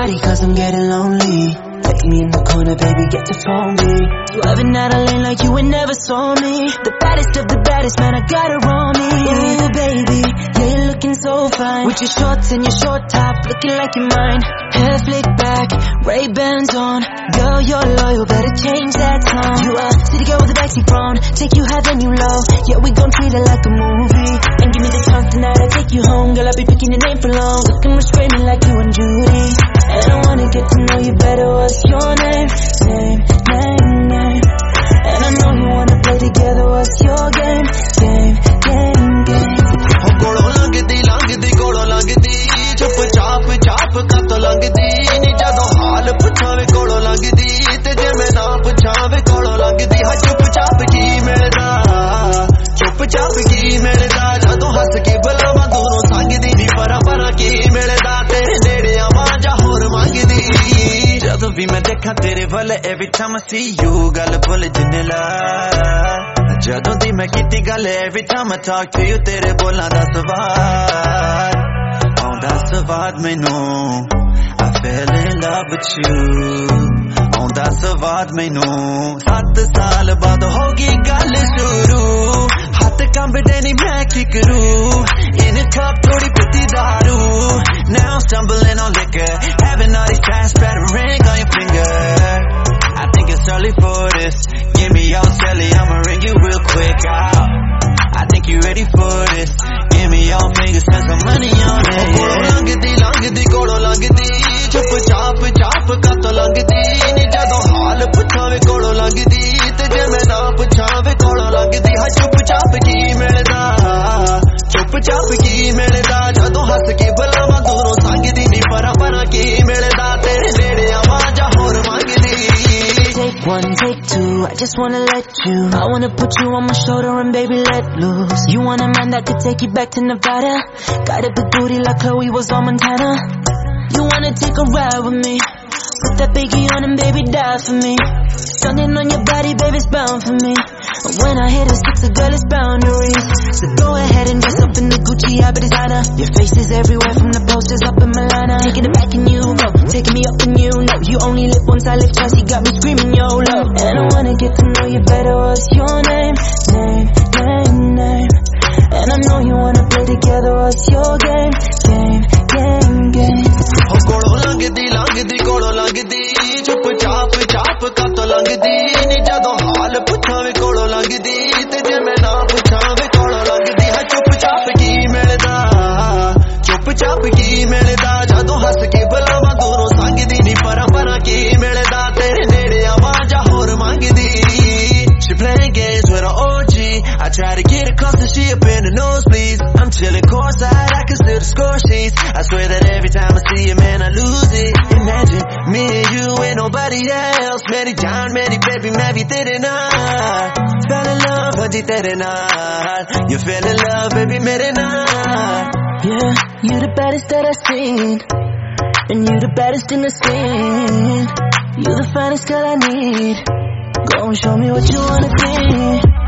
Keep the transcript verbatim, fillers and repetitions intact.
body cause I'm getting lonely. Take me in the corner, baby, get to phone me. Swerving out of lane like you would never saw me. The baddest of the baddest, man, I got her on me. Ooh, baby, yeah, you're looking so fine. With your shorts and your short top, looking like you're mine. Hair flicked back, Ray-Bans on. Girl, you're loyal, better change that tone. You a city girl with a backseat throne. Take you high, then you low. Yeah, we gon' treat it like a movie. And give me the chance tonight, I'll take you home. Girl, I'll be picking your name for long. Looking restraining like you and Judy. And I wanna get to know you better. What's your name? Name, name, name. And I know you wanna play together. What's your game? Game, game, game. Oh, kolo langdi, langdi, kolo langdi. Chup chap, chap, kato langdi. Ni jado haal puchave kolo langdi. Te je main na puchave kolo langdi. Ha chup chap ki milda. Chup chap ki milda. Jado has ke bulawa dono sangdi. Ni para para ki milda. Tere nede awaja hor mangdi. Jado bhi main dekha tere wale, every time I see you, gal bol jinela. Jado di main kiti gal, every time I talk to you, tere bolan da swaad. Aunda swaad mainu, I fell in love with you. Aunda swaad mainu, sat saal baad hogi gal shuru. Hath kambde nahi main ki karu, in a cup thodi piti daru. Now I'm stumbling on liquor, having all these transparent ring on your finger. I think it's early for this. Give me your celly, I'ma ring you real quick out. I think you ready for this. Give me your fingers, spend some money on it. Kolo langdi, langdi, kolo langdi. Chup chap, chap, kato langdi. Ni jado haal puchave kolo langdi. Te je main na puchave kolo langdi. Ha chup chap ki milda. Chup chap ki milda. Jado has ke bulawa dono sangdi. Ni para para ki milda. Tere nede awaja hor mangdi. Take one, take two, I just wanna let you. I wanna put you on my shoulder and baby let loose. You want a man that could take you back to Nevada. Got a big booty like Chloe was on Montana. You wanna take a ride with me. Put that biggie on and baby die for me. Something on your body, baby, it's bound for me. When I hit a six, a girl, it's boundaries. So go ahead and dress up in the Gucci, I bet it's Anna. Your face is everywhere from the posters up in Milana. Taking it back and you go, taking me up and you know. You only live once, I live twice, you got me screaming YOLO. And I wanna get to know you better, what's your name? Name, name, name. And I know you wanna play together, what's your game? Game, game, game. Oh, kolo langdi, langdi, kolo langdi. Chup chap, chap, kato langdi. Ni jado haal puchave kolo langdi. Te je main na puchave kolo langdi. Ha chup chap ki milda. Chup chap ki milda. Jado has ke bulawa dono sangdi. Ni para para ki milda. Tere nede awaja hor mangdi. She playing games with an O G. I try to get across and she up in the nosebleeds. I'm chilling courtside, I can still the score sheets. I swear that every time I see you, man, I lose it. Imagine me and you and nobody else. Meri jaan, meri baby, main bhi tere naal. Fell in love, haji tere naal. You fell in love, baby, mere naal. Yeah, you the baddest that I've seen. And you the baddest in the scene. You the finest girl I need. Go and show me what you wanna be.